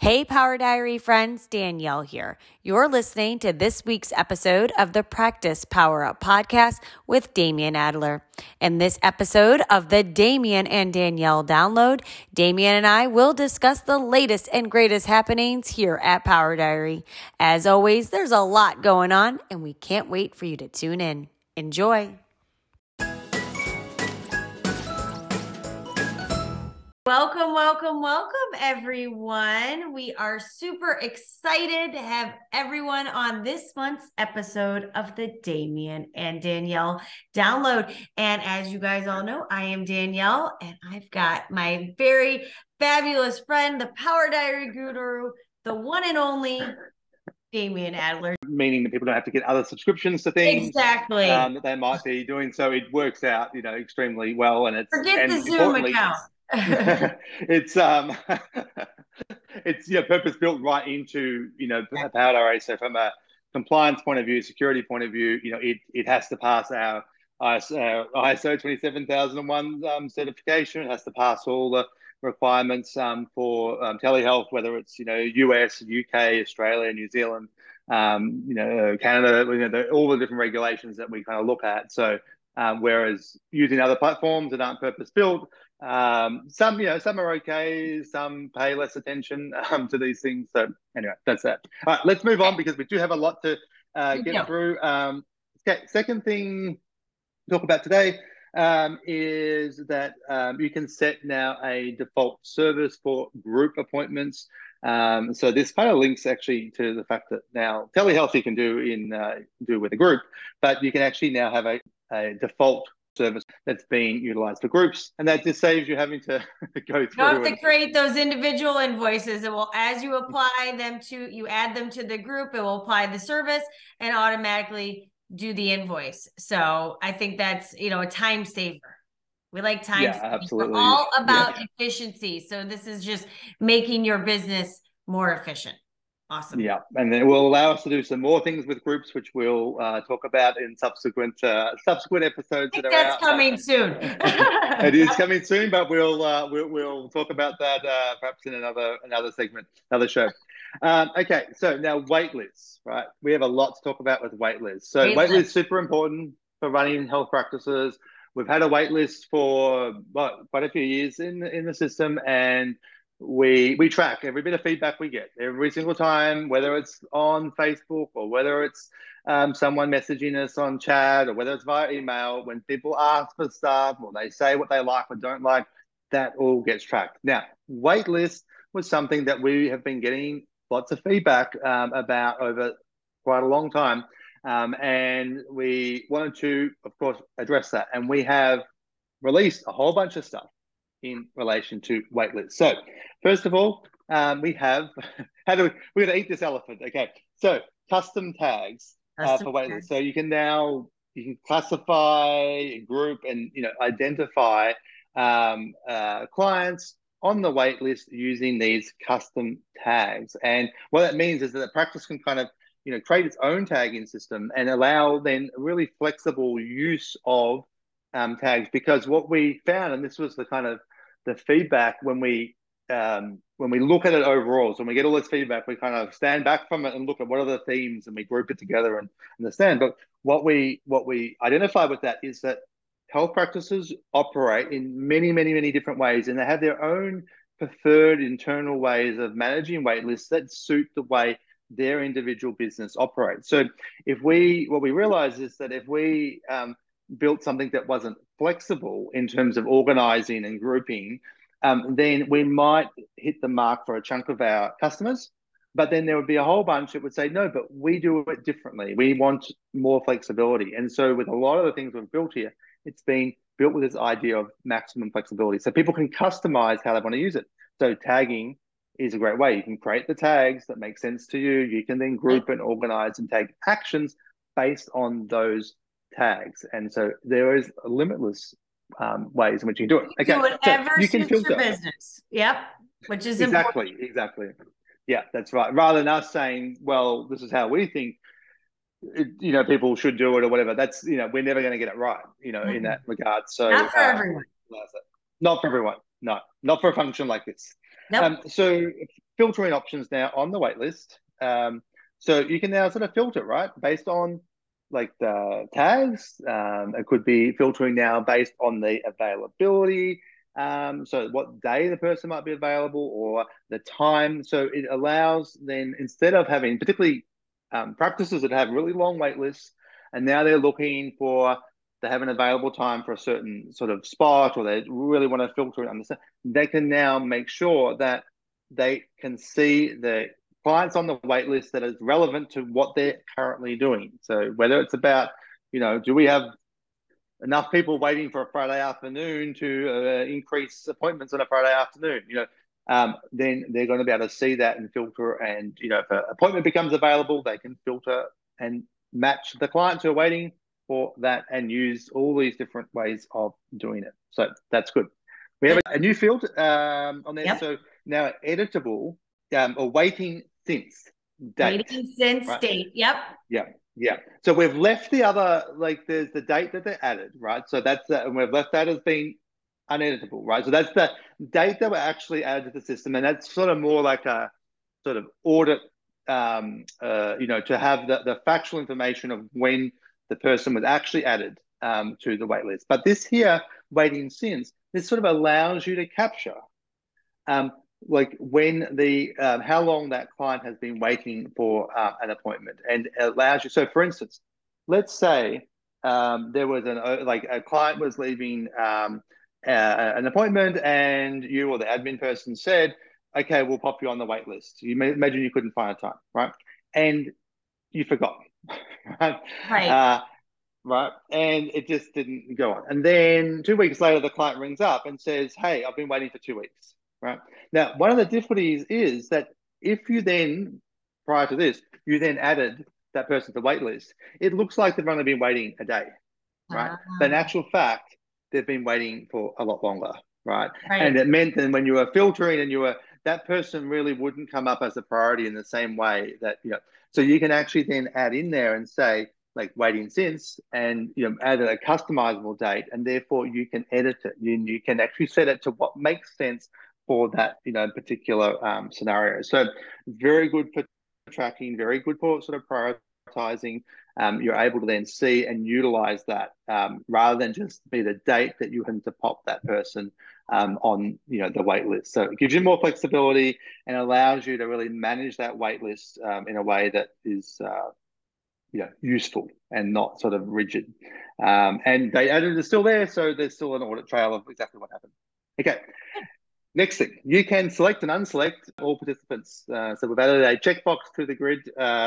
Hey, Power Diary friends, Danielle here. You're listening to this week's episode of the Practice Power Up podcast with Damian Adler. In this episode of the Damian and Danielle download, Damian and I will discuss the latest and greatest happenings here at Power Diary. As always, there's a lot going on, and we can't wait for you to tune in. Enjoy. Welcome, everyone. We are super excited to have everyone on this month's episode of the Damian and Danielle download. And as you guys all know, I am Danielle, and I've got my very fabulous friend, the Power Diary guru, the one and only Damian Adler. Meaning that people don't have to get other subscriptions to things. Exactly. That they might be doing. So it works out, extremely well. And it's forget the Zoom account. it's purpose built right into Power Diary. So from a compliance point of view, security point of view, it has to pass our ISO 27001 certification. It has to pass all the requirements for telehealth, whether it's US, UK, Australia, New Zealand, Canada, all the different regulations that we kind of look at. So whereas using other platforms that aren't purpose built, some are okay, some pay less attention to these things. So anyway, that's that. All right, let's move on because we do have a lot to get through. Okay, second thing to talk about today is that you can set now a default service for group appointments. So this kind of links actually to the fact that now telehealth you can do with a group, but you can actually now have a default service that's being utilized for groups, and that just saves you having to go through. You have to create those individual invoices. It will, as you apply them you add them to the group, it will apply the service and automatically do the invoice. So I think that's a time saver. We like time. Yeah, absolutely. We're all about efficiency. So this is just making your business more efficient. Awesome. Yeah, and then it will allow us to do some more things with groups, which we'll talk about in subsequent episodes. That's coming soon. It is coming soon, but we'll talk about that perhaps in another segment, another show. Okay, so now waitlists, right? We have a lot to talk about with waitlists. So waitlists super important for running health practices. We've had a waitlist for quite a few years in the system, and we track every bit of feedback we get every single time, whether it's on Facebook or whether it's someone messaging us on chat or whether it's via email. When people ask for stuff or they say what they like or don't like, that all gets tracked. Now, waitlist was something that we have been getting lots of feedback about over quite a long time. And we wanted to, of course, address that. And we have released a whole bunch of stuff in relation to waitlists. So first of all, we have, we're going to eat this elephant. Okay. So custom tags for waitlists. So you can classify, group, and, identify clients on the waitlist using these custom tags. And what that means is that the practice can kind of, create its own tagging system and allow then really flexible use of tags. Because what we found, and this was the kind of the feedback when we look at it overall, so when we get all this feedback, we kind of stand back from it and look at what are the themes, and we group it together and understand. But what we identify with that is that health practices operate in many, many, many different ways, and they have their own preferred internal ways of managing waitlists that suit the way their individual business operates. So what we realize is that if we built something that wasn't flexible in terms of organizing and grouping, then we might hit the mark for a chunk of our customers. But then there would be a whole bunch that would say, no, but we do it differently. We want more flexibility. And so with a lot of the things we've built here, it's been built with this idea of maximum flexibility. So people can customize how they want to use it. So tagging is a great way. You can create the tags that make sense to you. You can then group and organize and take actions based on those tags. And so there is limitless ways in which you can do it. Okay, do whatever so you can filter your business. Yep, which is exactly. Yeah, that's right. Rather than us saying, well, this is how we think, people should do it or whatever. That's, we're never going to get it right, in that regard. So not for everyone. Not for everyone. No, not for a function like this. Nope. So filtering options now on the waitlist. So you can now sort of filter, right, based on like the tags. It could be filtering now based on the availability. So what day the person might be available or the time. So it allows then, instead of having particularly practices that have really long wait lists, and now they're looking for, they have an available time for a certain sort of spot, or they really want to filter and understand, they can now make sure that they can see the clients on the wait list that is relevant to what they're currently doing. So whether it's about, do we have enough people waiting for a Friday afternoon to increase appointments on a Friday afternoon, then they're going to be able to see that and filter. And, if an appointment becomes available, they can filter and match the clients who are waiting for that and use all these different ways of doing it. So that's good. We have a new field on there. Yep. So now editable or waiting since date. Waiting since right? date. Yep. Yeah. So we've left the other, like there's the date that they added, right? So that's and we've left that as being uneditable, right? So that's the date that were actually added to the system, and that's sort of more like a sort of audit, to have the factual information of when the person was actually added to the wait list. But this here, waiting since, this sort of allows you to capture like when the how long that client has been waiting for an appointment, and it allows you. So, for instance, let's say there was like a client was leaving an appointment, and you or the admin person said, "Okay, we'll pop you on the wait list." You may imagine you couldn't find a time, right? And you forgot, right? Right. Right. And it just didn't go on. And then 2 weeks later, the client rings up and says, "Hey, I've been waiting for 2 weeks." Right. Now, one of the difficulties is that if you then, prior to this, you then added that person to the wait list, it looks like they've only been waiting a day. Right. But in actual fact, they've been waiting for a lot longer. Right. And it meant that when you were filtering and that person really wouldn't come up as a priority in the same way that, so you can actually then add in there and say, like waiting since, and add a customizable date, and therefore you can edit it. You can actually set it to what makes sense for that particular scenario. So very good for tracking, very good for sort of prioritizing. You're able to then see and utilize that rather than just be the date that you happen to pop that person on the wait list. So it gives you more flexibility and allows you to really manage that wait list in a way that is useful and not sort of rigid. And they added it still there, so there's still an audit trail of exactly what happened. Okay. Next thing, you can select and unselect all participants. So we've added a checkbox to the grid.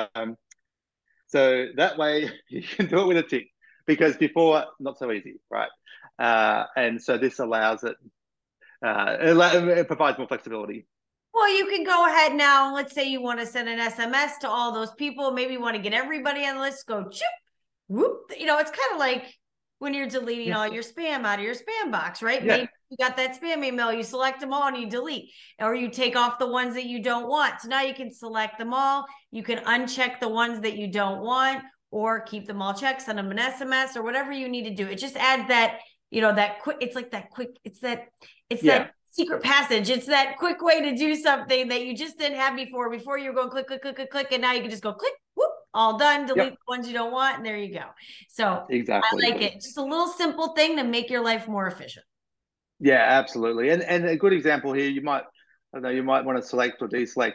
So that way you can do it with a tick, because before, not so easy, right? And so this allows it, it provides more flexibility. Well, you can go ahead now. Let's say you want to send an SMS to all those people. Maybe you want to get everybody on the list. Go, choop, whoop. It's kind of like when you're deleting all your spam out of your spam box, right? Yeah. Maybe you got that spam email, you select them all and you delete, or you take off the ones that you don't want. So now you can select them all. You can uncheck the ones that you don't want, or keep them all checked, send them an SMS or whatever you need to do. It just adds that, that quick, it's like that quick, it's that secret passage. It's that quick way to do something that you just didn't have before. Before you were going click, click, click, click, click, and now you can just go click, whoop, all done, delete the ones you don't want, and there you go. So exactly. I like it. Just a little simple thing to make your life more efficient. Yeah, absolutely. And a good example here, you might want to select or deselect,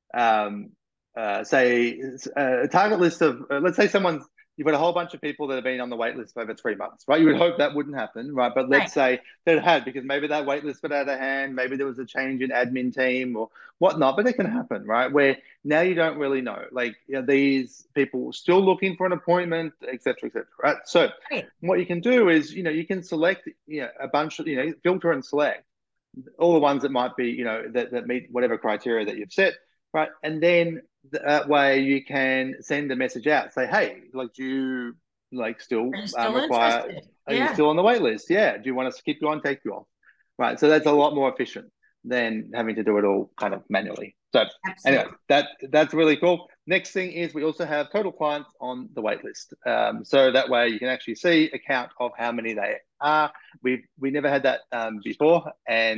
say a target list of, let's say you've got a whole bunch of people that have been on the wait list for over 3 months, right? You would hope that wouldn't happen, right? But let's say that it had, because maybe that wait list got out of hand, maybe there was a change in admin team or whatnot, but it can happen, right? Where now you don't really know, like these people still looking for an appointment, et cetera, right? So what you can do is, you can select, a bunch of, filter and select all the ones that might be, that meet whatever criteria that you've set, right? And then that way you can send a message out, say, "Hey, like, do you still require? Interested? Are you still on the wait list? Yeah. Do you want us to keep you on, take you off?" Right. So that's a lot more efficient than having to do it all kind of manually. So anyway, that's really cool. Next thing is we also have total clients on the wait list. So that way you can actually see a count of how many they are. We never had that before, and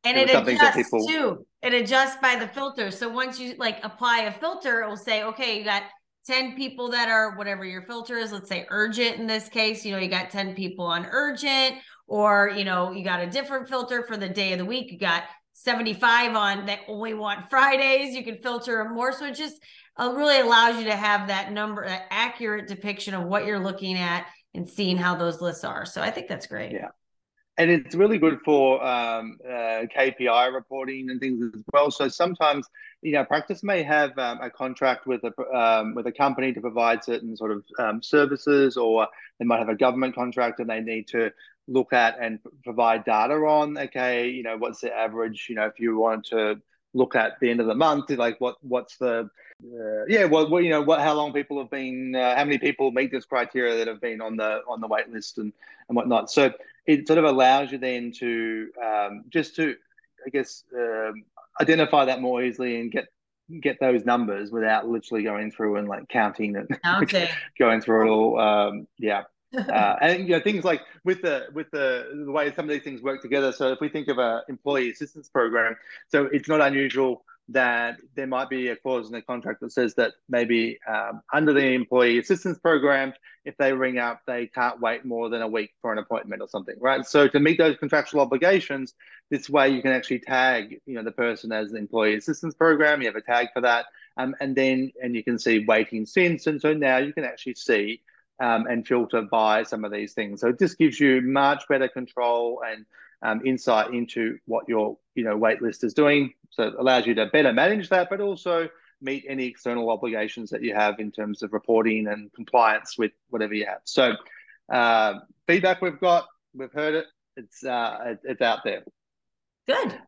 And it it was something that adjusts people, too. It adjusts by the filter. So once you like apply a filter, it will say, okay, you got 10 people that are whatever your filter is, let's say urgent in this case, you know, you got 10 people on urgent, or, you know, you got a different filter for the day of the week. You got 75 on that only want Fridays. You can filter them more. So it just really allows you to have that number, that accurate depiction of what you're looking at and seeing how those lists are. So I think that's great. yeah. And it's really good for KPI reporting and things as well. So sometimes, you know, practice may have a contract with a company to provide certain sort of services, or they might have a government contract and they need to look at and provide data on. Okay, you know, what's the average? You know, if you want to look at the end of the month, like what's the you know, how long people have been, how many people meet this criteria that have been on the wait list and whatnot. So it sort of allows you then to just to, I guess, identify that more easily and get those numbers without literally going through and like counting and Okay. going through it all. Yeah. And you know, things like with the way some of these things work together. So if we think of a employee assistance program, so it's not unusual that there might be a clause in the contract that says that maybe under the employee assistance program, if they ring up, they can't wait more than a week for an appointment or something, right? So to meet those contractual obligations, this way you can actually tag, you know, the person as the employee assistance program. You have a tag for that, and you can see waiting since, and so now you can actually see and filter by some of these things. So it just gives you much better control and insight into what your, you know, wait list is doing. So it allows you to better manage that, but also meet any external obligations that you have in terms of reporting and compliance with whatever you have. So feedback we've got, we've heard it. It's out there. Good.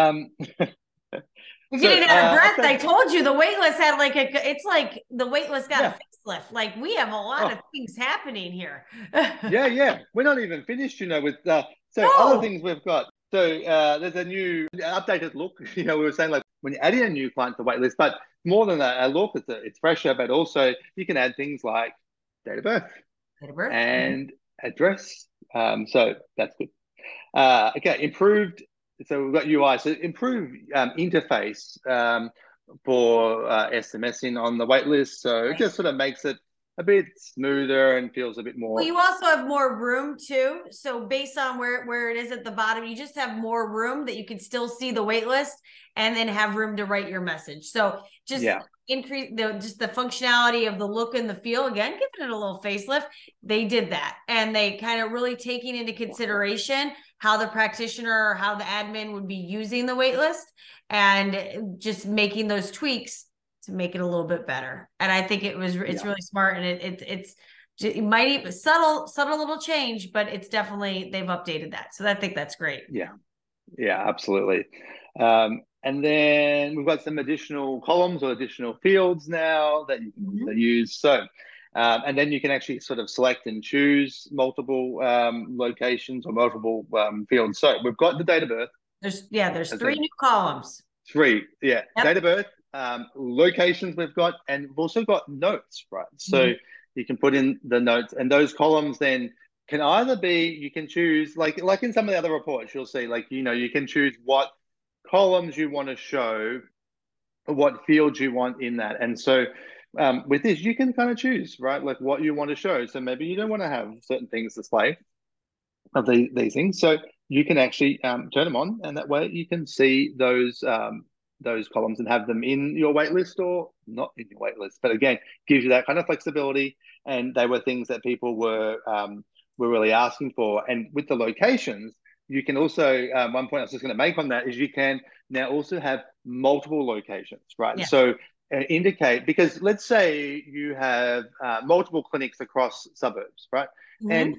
So, You're getting out of breath. okay. I told you the wait list had like it's like the wait list got Yeah. a facelift. Like we have a lot of things happening here. Yeah. We're not even finished, you know, with so other things we've got. So there's a new updated look. You know, we were saying like when you're adding a new client to the waitlist, but more than a look, it's fresher, but also you can add things like date of birth, Date of birth and address. So that's good. Okay, improved. So we've got UI. So improved interface for SMSing on the waitlist. So it just sort of makes it a bit smoother and feels a bit more. Well, you also have more room too. So based on where it is at the bottom, you just have more room that you can still see the wait list and then have room to write your message. So just increase the functionality of the look and the feel. Again, giving it a little facelift. They did that, and they kind of really taking into consideration how the practitioner or how the admin would be using the wait list, and just making those tweaks to make it a little bit better. And I think it's really smart, and it might even subtle little change, but it's definitely, they've updated that. So I think that's great. Yeah, absolutely. And then we've got some additional columns or additional fields now that you can use. So, and then you can actually sort of select and choose multiple locations or multiple fields. So we've got the date of birth. There's three new columns. Date of birth, locations we've got, and we've also got notes, right? So you can put in the notes, and those columns then can either be, you can choose, like in some of the other reports, you'll see, like, you know, you can choose what columns you want to show, what fields you want in that. And so with this, you can kind of choose, right? Like what you want to show. So maybe you don't want to have certain things display of these things. So you can actually turn them on, and that way you can see those columns and have them in your waitlist or not in your waitlist. But again, gives you that kind of flexibility. And they were things that people were really asking for. And with the locations, you can also, one point I was just going to make on that is you can now also have multiple locations, right? Yes. So indicate, because let's say you have multiple clinics across suburbs, right? And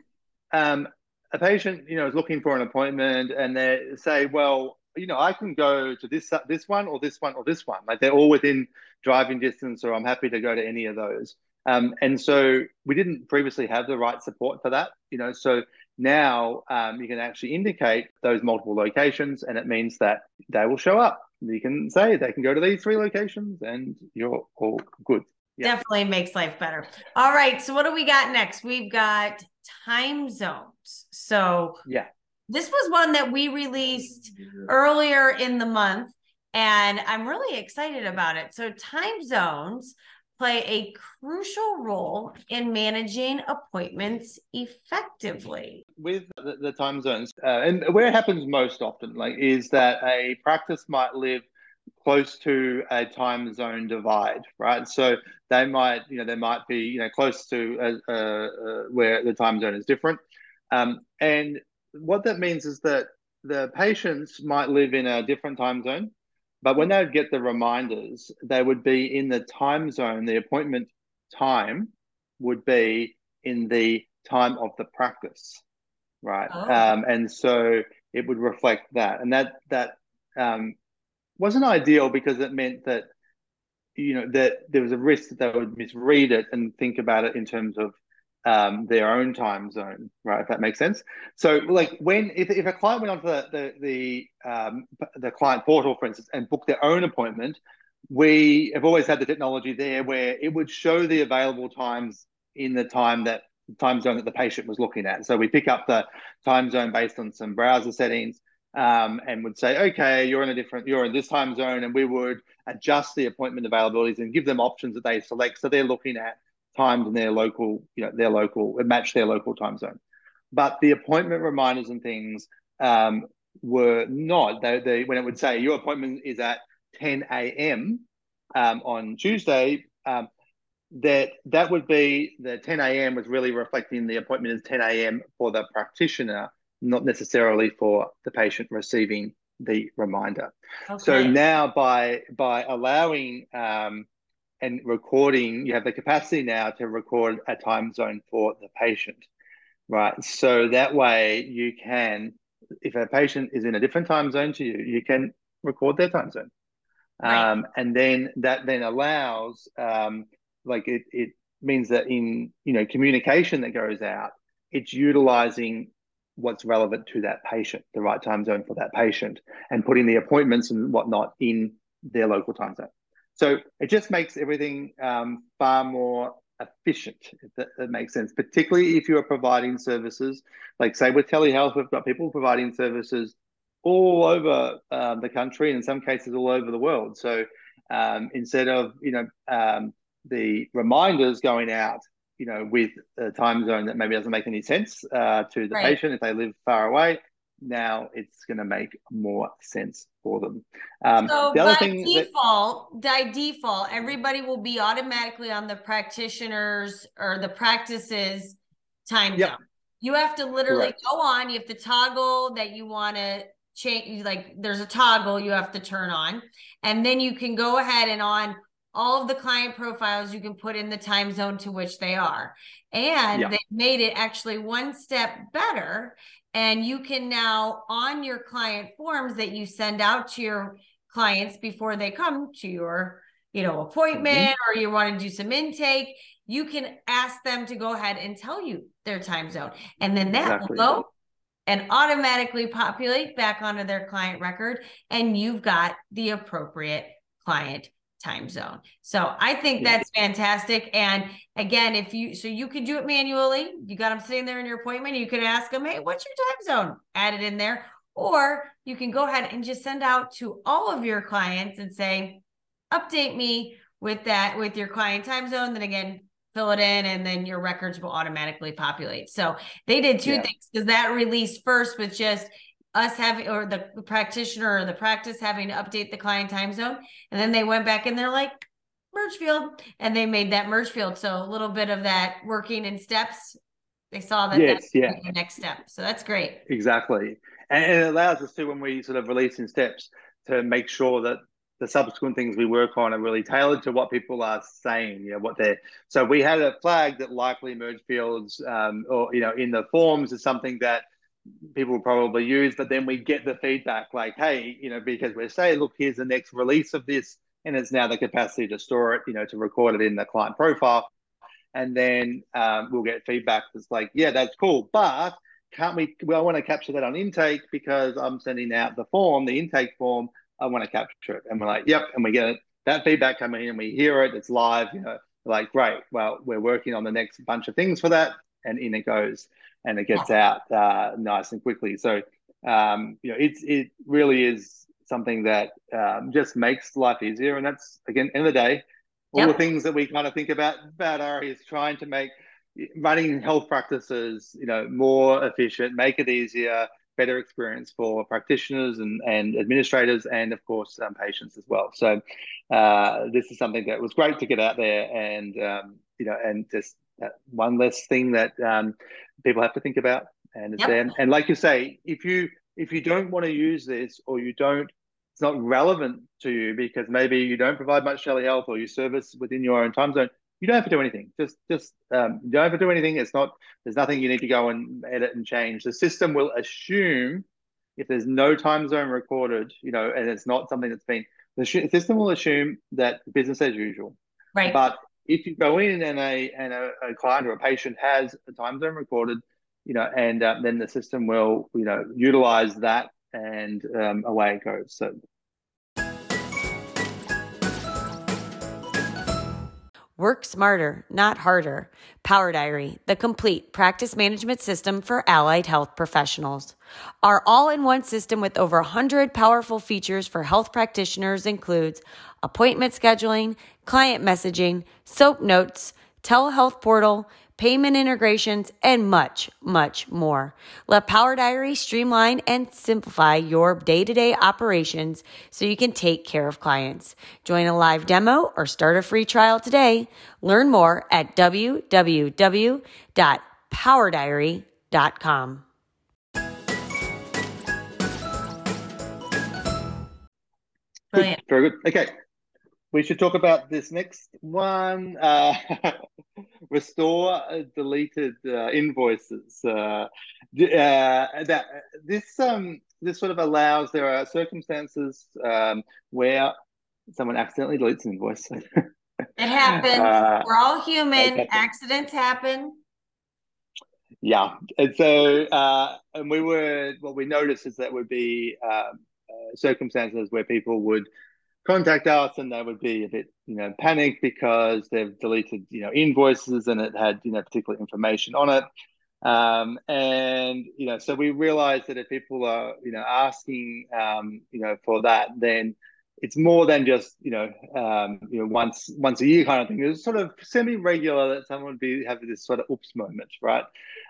a patient, you know, is looking for an appointment, and they say, well, you know, I can go to this one or this one or this one. Like they're all within driving distance, or I'm happy to go to any of those. And so we didn't previously have the right support for that, you know. So now you can actually indicate those multiple locations, and it means that they will show up. You can say they can go to these 3 locations, and you're all good. Definitely makes life better. All right. So what do we got next? We've got time zones. So This was one that we released earlier in the month, and I'm really excited about it. So, time zones play a crucial role in managing appointments effectively. With the time zones, and where it happens most often, like, is that a practice might live close to a time zone divide, right? So they might be, close to where the time zone is different. And what that means is that the patients might live in a different time zone, but when they would get the reminders, they would be in the time zone. The appointment time would be in the time of the practice, right? Oh, And so it would reflect that, and that wasn't ideal because it meant that that there was a risk that they would misread it and think about it in terms of their own time zone, right? If that makes sense. So, like, when if a client went onto the client portal, for instance, and booked their own appointment, we have always had the technology there where it would show the available times in the time zone that the patient was looking at. So we pick up the time zone based on some browser settings, and would say, okay, you're in this time zone, and we would adjust the appointment availabilities and give them options that they select. So they're looking at times in their local, match their local time zone. But the appointment reminders and things were not. When it would say your appointment is at 10 a.m. On Tuesday, that would be the 10 a.m. was really reflecting the appointment is 10 a.m. for the practitioner, not necessarily for the patient receiving the reminder. So okay. now by allowing and recording, you have the capacity now to record a time zone for the patient, right? So that way you can, if a patient is in a different time zone to you, you can record their time zone. Right. And then that then allows, like it means that in communication that goes out, it's utilizing what's relevant to that patient, the right time zone for that patient, and putting the appointments and whatnot in their local time zone. So it just makes everything far more efficient, if that makes sense, particularly if you are providing services. Like, say, with telehealth, we've got people providing services all over the country, and in some cases all over the world. So instead of the reminders going out, with a time zone that maybe doesn't make any sense to the Right. patient if they live far away, now it's going to make more sense for them. So The other thing that, by default, everybody will be automatically on the practitioners or the practices time zone. yep, You have to literally correct. go on, you have to toggle that you want to change, like there's a toggle you have to turn on. And then you can go ahead and on all of the client profiles, you can put in the time zone to which they are. And Yeah, they made it actually one step better. And you can now, on your client forms that you send out to your clients before they come to your mm-hmm. appointment, or you want to do some intake, you can ask them to go ahead and tell you their time zone, and then that will Exactly. go and automatically populate back onto their client record, and you've got the appropriate client time zone. So I think Yeah, that's fantastic. And again, you could do it manually. You got them sitting there in your appointment. You could ask them, hey, what's your time zone? Add it in there. Or you can go ahead and just send out to all of your clients and say, update me with your client time zone. Then again, fill it in, and then your records will automatically populate. So they did two yeah. things, because that release first was just us having, or the practitioner or the practice having to update the client time zone. And then they went back and they're like, merge field, and they made that merge field. So a little bit of that working in steps. They saw that Yes, yeah. the next step. So that's great. Exactly. And it allows us to, when we sort of release in steps, to make sure that the subsequent things we work on are really tailored to what people are saying, what they're. So we had a flag that likely merge fields, or, in the forms is something that people will probably use, but then we get the feedback like, hey, because we're saying, look, here's the next release of this, and it's now the capacity to store it, to record it in the client profile. And then we'll get feedback that's like, yeah, that's cool, but can't we? Well, I want to capture that on intake because I'm sending out the intake form. I want to capture it, and we're like, yep, and we get that feedback coming in, and we hear it. It's live, like, great. Well, we're working on the next bunch of things for that, and in it goes, and it gets out nice and quickly. So it really is something that just makes life easier. And that's, again, end of the day, all the Yep. things that we kind of think about are is trying to make running health practices, more efficient, make it easier, better experience for practitioners and administrators, and of course patients as well. So this is something that was great to get out there, and and just one less thing that people have to think about, and it's Yep. there. And like you say, if you don't want to use this, or it's not relevant to you because maybe you don't provide much telehealth or you service within your own time zone, you don't have to do anything. Just you don't have to do anything. There's nothing you need to go and edit and change. The system will assume, if there's no time zone recorded, and it's not something that's been, the system will assume that business as usual. Right. But if you go in and a client or a patient has a time zone recorded, and then the system will, utilize that, and away it goes. So Work smarter, not harder. Power Diary, the complete practice management system for allied health professionals. Our all-in-one system with over 100 powerful features for health practitioners includes appointment scheduling, client messaging, SOAP notes, telehealth portal, payment integrations, and much, much more. Let Power Diary streamline and simplify your day-to-day operations so you can take care of clients. Join a live demo or start a free trial today. Learn more at www.powerdiary.com. Good, very good. Okay, we should talk about this next one. Restore deleted invoices. That this sort of allows. There are circumstances where someone accidentally deletes an invoice. It happens. We're all human. Okay. Accidents happen. Yeah, and so and what we noticed is that would be circumstances where people would contact us and they would be a bit, panicked because they've deleted, invoices and it had, particular information on it. And, so we realized that if people are, asking, for that, then it's more than just, once a year kind of thing. It's sort of semi-regular that someone would have this sort of oops moment, right?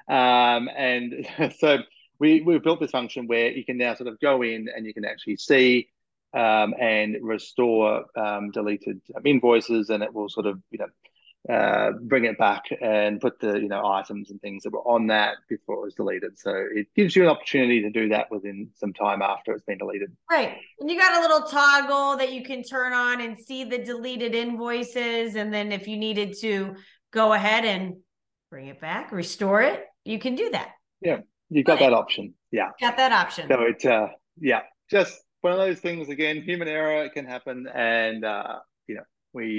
And so we built this function where you can now sort of go in and you can actually see and restore deleted invoices, and it will sort of bring it back and put the items and things that were on that before it was deleted. So it gives you an opportunity to do that within some time after it's been deleted. Right. And you got a little toggle that you can turn on and see the deleted invoices. And then if you needed to go ahead and bring it back, restore it, you can do that. Yeah, you got that option. Yeah. Got that option. So it's just one of those things. Again, human error, it can happen, and we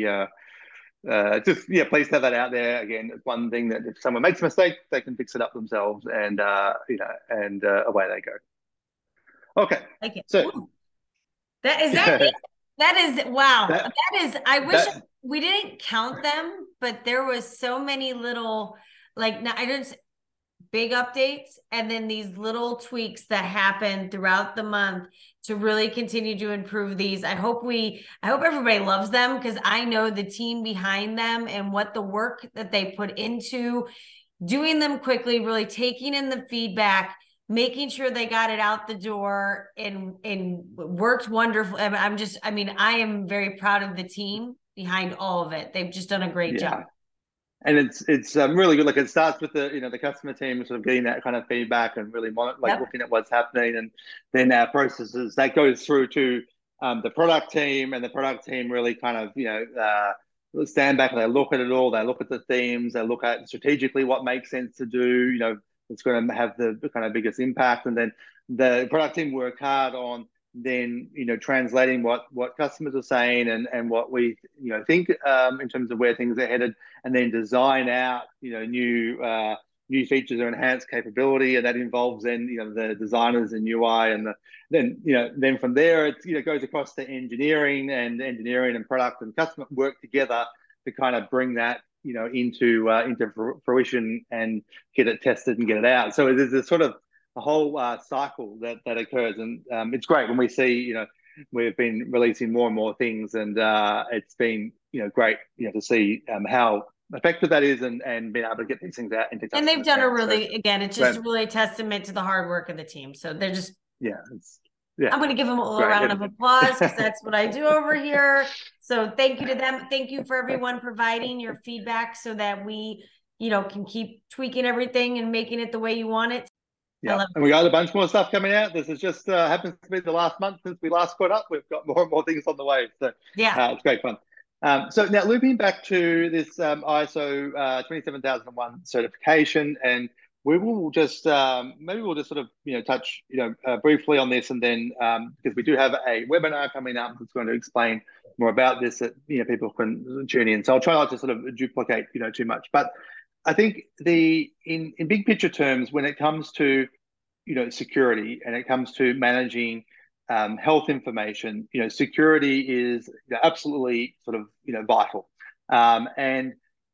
just please have that out there. Again, it's one thing that if someone makes a mistake, they can fix it up themselves, and and away they go. Okay, like it. So Ooh. That is that. That is wow. That is. I wish we didn't count them, but there was so many little I just big updates and then these little tweaks that happen throughout the month to really continue to improve these. I hope everybody loves them, because I know the team behind them and what the work that they put into doing them quickly, really taking in the feedback, making sure they got it out the door and worked wonderful. I am very proud of the team behind all of it. They've just done a great job. And it's really good. Like, it starts with the customer team sort of getting that kind of feedback and really looking at what's happening, and then our processes that goes through to the product team, and the product team really kind of stand back and they look at it all. They look at the themes. They look at strategically what makes sense to do. It's going to have the kind of biggest impact, and then the product team work hard on then translating what customers are saying and what we think in terms of where things are headed, and then design out new features or enhanced capability, and that involves then the designers and UI, and then from there it goes across to engineering and product and customer work together to kind of bring that into fruition and get it tested and get it out. So there's a sort of whole cycle that occurs, and it's great when we see, we've been releasing more and more things, and it's been great to see how effective that is, and being able to get these things out into And they've customers' done a hands. So, really, again, it's just really a testament to the hard work of the team. So they're just, yeah, yeah, I'm going to give them a little great. round of applause because that's what I do over here. So thank you to them. Thank you for everyone providing your feedback so that we, can keep tweaking everything and making it the way you want it. Yeah, and we got a bunch more stuff coming out. This is just happens to be the last month since we last caught up. We've got more and more things on the way, so yeah, it's great fun. So now looping back to this ISO 27001 certification, and we will just maybe we'll just sort of touch briefly on this, and then because we do have a webinar coming up that's going to explain more about this that people can tune in. So I'll try not to sort of duplicate too much, but I think in big picture terms, when it comes to security and it comes to managing health information, security is absolutely sort of vital, and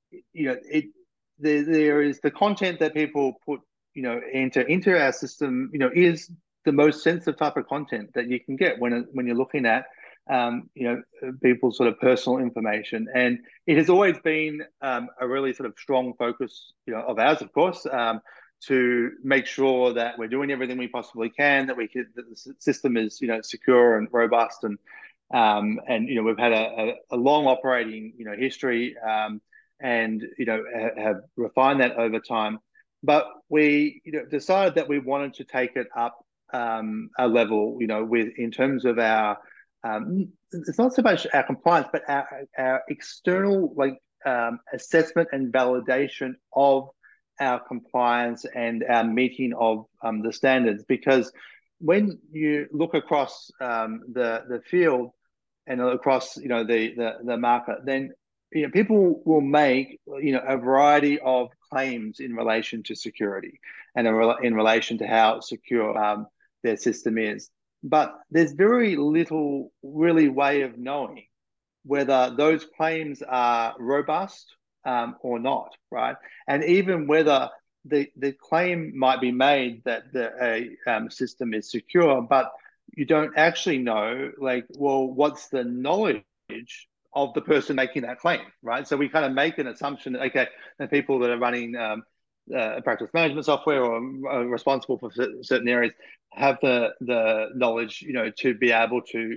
there is the content that people put into our system is the most sensitive type of content that you can get when you're looking at people's sort of personal information. And it has always been a really sort of strong focus, of ours, of course, to make sure that we're doing everything we possibly can, that the system is, secure and robust, and we've had a long operating, history, and have refined that over time. But we, decided that we wanted to take it up a level, in terms of our it's not so much our compliance, but our external assessment and validation of our compliance and our meeting of the standards. Because when you look across the field and across the market, then people will make a variety of claims in relation to security and in relation to how secure their system is. But there's very little really way of knowing whether those claims are robust or not, right? And even whether the claim might be made that the system is secure, but you don't actually know, what's the knowledge of the person making that claim, right? So we kind of make an assumption that, okay, the people that are running practice management software or are responsible for certain areas have the knowledge, to be able to,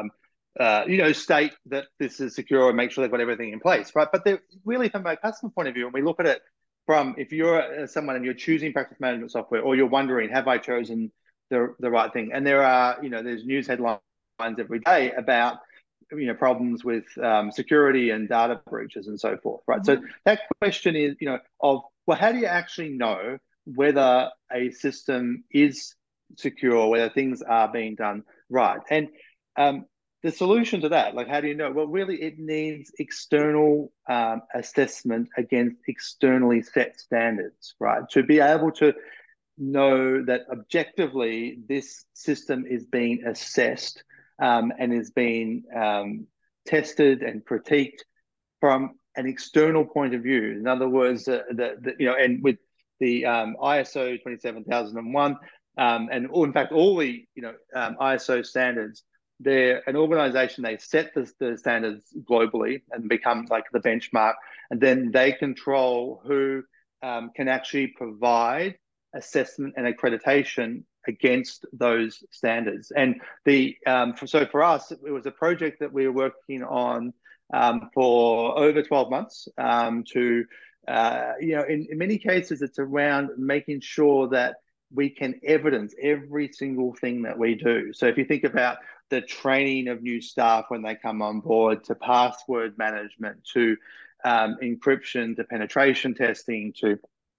state that this is secure and make sure they've got everything in place, right? But really, from a customer point of view, when we look at it from, if you're someone and you're choosing practice management software, or you're wondering, have I chosen the right thing? And there are, there's news headlines every day about problems with security and data breaches and so forth, right? Mm-hmm. So that question is, well, how do you actually know whether a system is secure, whether things are being done right? And the solution to that, how do you know? Well, really, it needs external assessment against externally set standards, right? To be able to know that objectively this system is being assessed and is being tested and critiqued from an external point of view. In other words, and with the ISO 27001 and in fact all the ISO standards, they're an organization. They set the standards globally and become like the benchmark, and then they control who can actually provide assessment and accreditation against those standards. And so for us, it was a project that we were working on for over 12 months to, in many cases, it's around making sure that we can evidence every single thing that we do. So if you think about the training of new staff when they come on board, to password management, to encryption, to penetration testing, to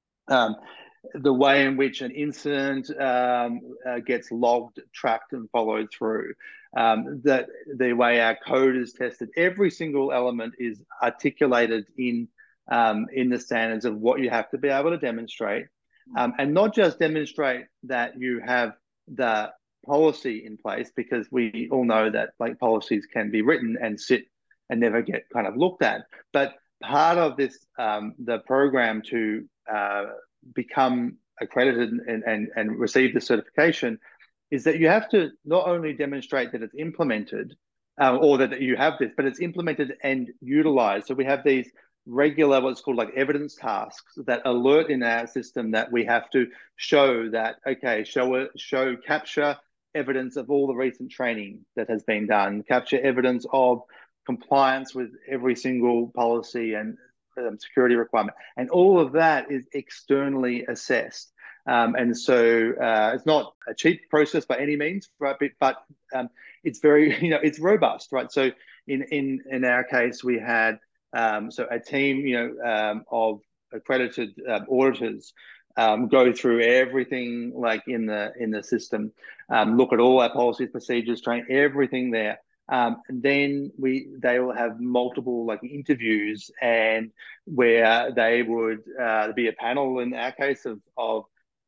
the way in which an incident gets logged, tracked, and followed through, that the way our code is tested, every single element is articulated in the standards of what you have to be able to demonstrate, and not just demonstrate that you have the policy in place, because we all know that policies can be written and sit and never get kind of looked at. But part of this, the program to become accredited and received the certification is that you have to not only demonstrate that it's implemented or that you have this, but it's implemented and utilized. So we have these regular, what's called like evidence tasks that alert in our system that we have to show that, okay, capture evidence of all the recent training that has been done, capture evidence of compliance with every single policy and security requirement. And all of that is externally assessed. And so it's not a cheap process by any means, right? But it's very, it's robust, right? So in our case, we had so a team, of accredited auditors go through everything like in the system, look at all our policies, procedures, train everything there. And then they will have multiple like interviews, and where they would be a panel in our case of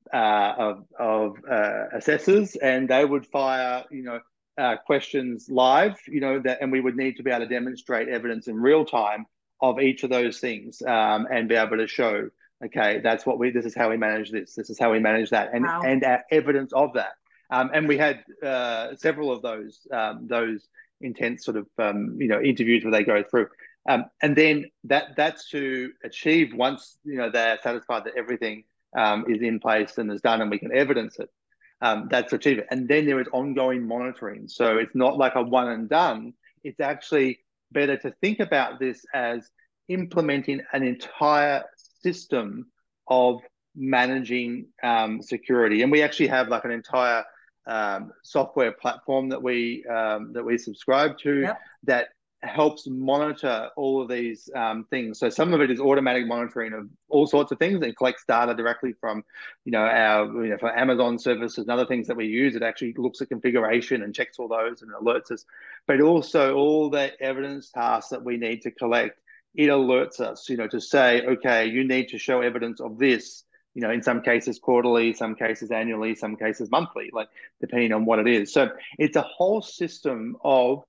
assessors, and they would fire questions live, and we would need to be able to demonstrate evidence in real time of each of those things, and be able to show, okay, this is how we manage this is how we manage that, and Wow. and our evidence of that. And we had several of those intense sort of interviews where they go through. And then that's to achieve once they're satisfied that everything is in place and is done and we can evidence it. That's to achieve it. And then there is ongoing monitoring. So it's not like a one and done. It's actually better to think about this as implementing an entire system of managing security. And we actually have like an entire software platform that we subscribe to. Yep. That helps monitor all of these things. So some of it is automatic monitoring of all sorts of things and collects data directly from, our for Amazon services and other things that we use. It actually looks at configuration and checks all those and alerts us. But also all the evidence tasks that we need to collect, it alerts us, to say, okay, you need to show evidence of this. In some cases quarterly, some cases annually, some cases monthly, like depending on what it is. So it's a whole system of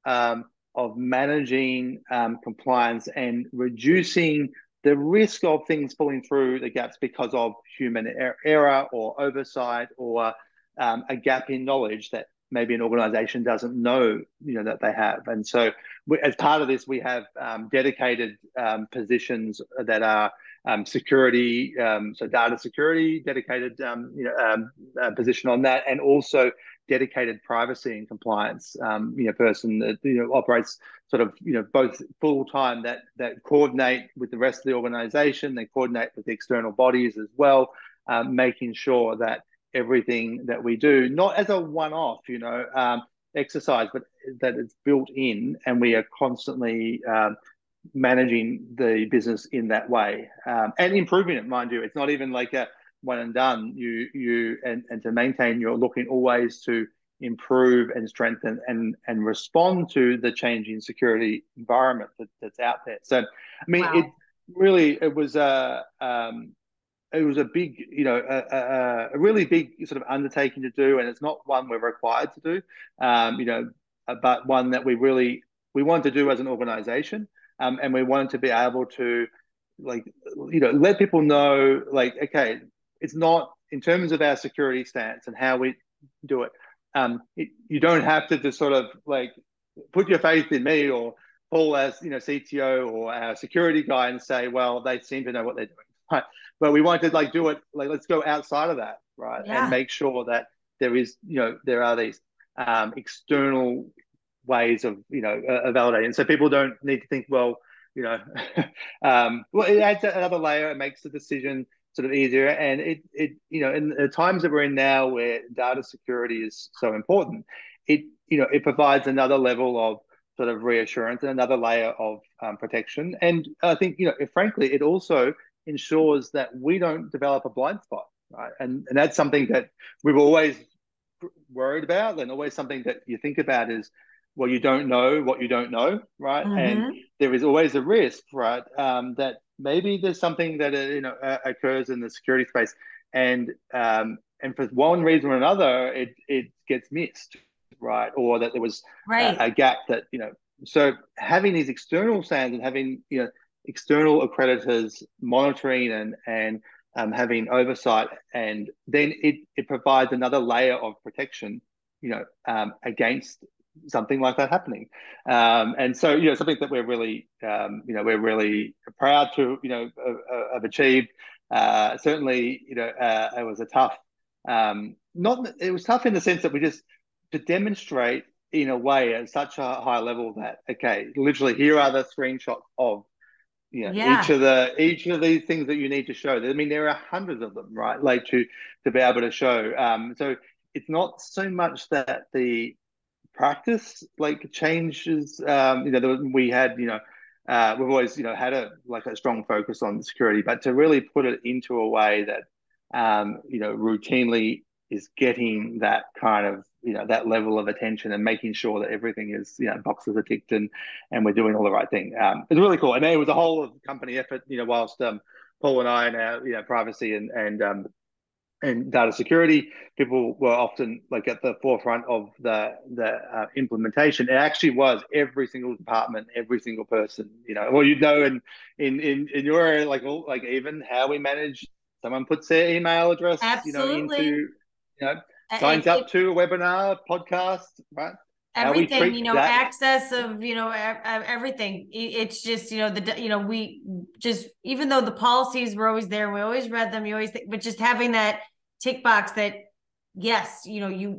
managing compliance and reducing the risk of things falling through the gaps because of human error or oversight or a gap in knowledge that maybe an organization doesn't know, that they have. And so as part of this, we have dedicated positions that are security, so data security, dedicated position on that, and also dedicated privacy and compliance person that operates sort of both full time that coordinate with the rest of the organization. They coordinate with the external bodies as well, making sure that everything that we do, not as a one-off exercise, but that it's built in, and we are constantly managing the business in that way, and improving it, mind you. It's not even like a one and done. And to maintain, you're looking always to improve and strengthen and respond to the changing security environment that's out there. So, I mean, wow. It was a big, a really big sort of undertaking to do, and it's not one we're required to do, but one that we want to do as an organization. And we wanted to be able to, let people know, okay, it's not in terms of our security stance and how we do it. You don't have to just sort of put your faith in me or Paul as CTO or our security guy and say, well, they seem to know what they're doing, right? But we wanted to do it let's go outside of that, right? Yeah. And make sure that there is there are these external ways of validating, so people don't need to think, well, well, it adds another layer. It makes the decision sort of easier, and it in the times that we're in now, where data security is so important, it provides another level of sort of reassurance and another layer of protection. And I think frankly, it also ensures that we don't develop a blind spot, right? And that's something that we've always worried about, and always something that you think about is, well, you don't know what you don't know, right? Mm-hmm. And there is always a risk, right? That maybe there's something that occurs in the security space, and for one reason or another, it gets missed, right? Or that there was a gap that So having these external standards and having external accreditors monitoring and having oversight, and then it provides another layer of protection, against something like that happening. And so, something that we're really proud to, have achieved. Certainly, it was a tough, it was tough in the sense that we just to demonstrate in a way at such a high level that, okay, literally here are the screenshots of each of these things that you need to show. I mean, there are hundreds of them, right? Like to be able to show. So it's not so much that the practice like changes. We had we've always had a strong focus on security, but to really put it into a way that routinely is getting that kind of that level of attention and making sure that everything is boxes are ticked and we're doing all the right thing. It's really cool, and it was a whole of company effort. Whilst Paul and I and our privacy and data security people were often like at the forefront of the implementation. It actually was every single department, every single person. In your area, like even how we manage. Someone puts their email address, Absolutely. signs up to a webinar, podcast, right? Everything, access of, everything. It's just, we just, even though the policies were always there, we always read them, but just having that tick box that, yes, you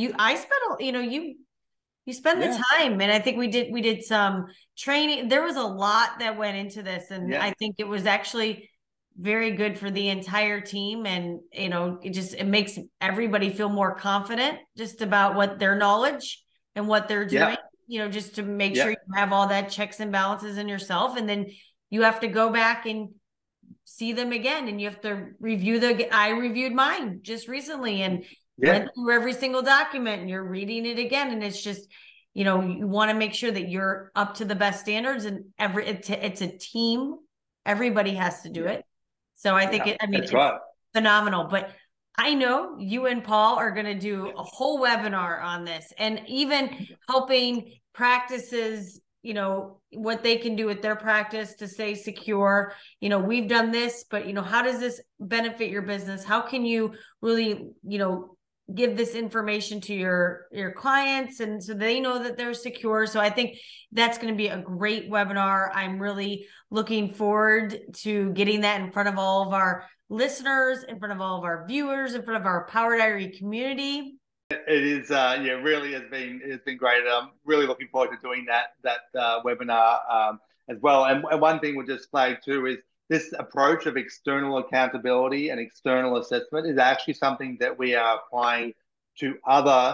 spend the time. And I think we did some training. There was a lot that went into this. And I think it was actually very good for the entire team. And, it makes everybody feel more confident just about what their knowledge and what they're doing, just to make sure you have all that checks and balances in yourself. And then you have to go back and see them again. And you have to review I reviewed mine just recently and went through every single document, and you're reading it again. And it's just, you want to make sure that you're up to the best standards, and it's a team. Everybody has to do it. So I think it's right. Phenomenal. But I know you and Paul are going to do a whole webinar on this, and even helping practices, what they can do with their practice to stay secure. We've done this, but, how does this benefit your business? How can you really, give this information to your clients, and so they know that they're secure. So I think that's going to be a great webinar. I'm really looking forward to getting that in front of all of our listeners, in front of all of our viewers, in front of our Power Diary community. It is, really it's been great. I'm really looking forward to doing that webinar as well. And one thing we'll just flag too is this approach of external accountability and external assessment is actually something that we are applying to other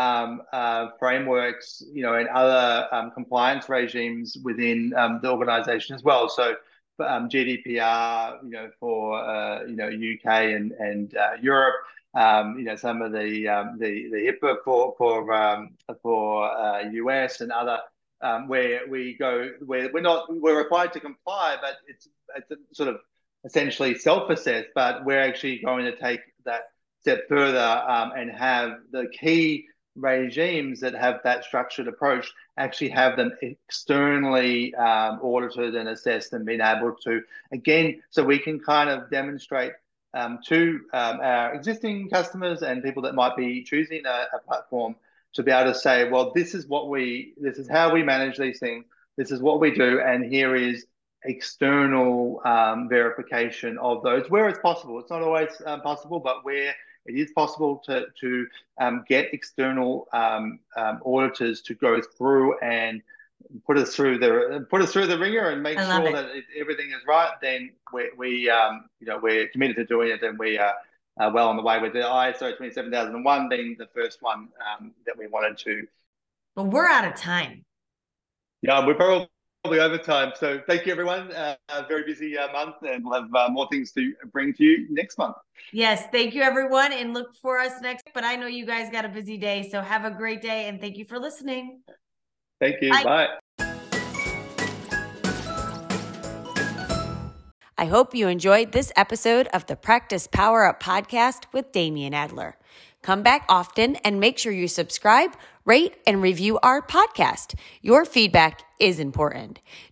frameworks, and other compliance regimes within the organization as well. So GDPR, for UK and Europe. Some of the HIPAA for US and other, where we're required to comply, but it's sort of essentially self-assessed, but we're actually going to take that step further and have the key regimes that have that structured approach actually have them externally audited and assessed and been able to, again, so we can kind of demonstrate to our existing customers and people that might be choosing a platform to be able to say, well, this is how we manage these things. This is what we do. And here is external verification of those where it's possible. It's not always possible, but where it is possible to get external auditors to go through and put us through the ringer and make sure that everything is right. Then we're committed to doing it, and we are well on the way with the ISO 27001 being the first one that we wanted to. But we're out of time. Yeah, we're probably over time. So thank you, everyone. A very busy month, and we'll have more things to bring to you next month. Yes, thank you, everyone, and look for us next. But I know you guys got a busy day, so have a great day, and thank you for listening. Thank you. Bye. I hope you enjoyed this episode of the Practice Power Up podcast with Damian Adler. Come back often and make sure you subscribe, rate, and review our podcast. Your feedback is important.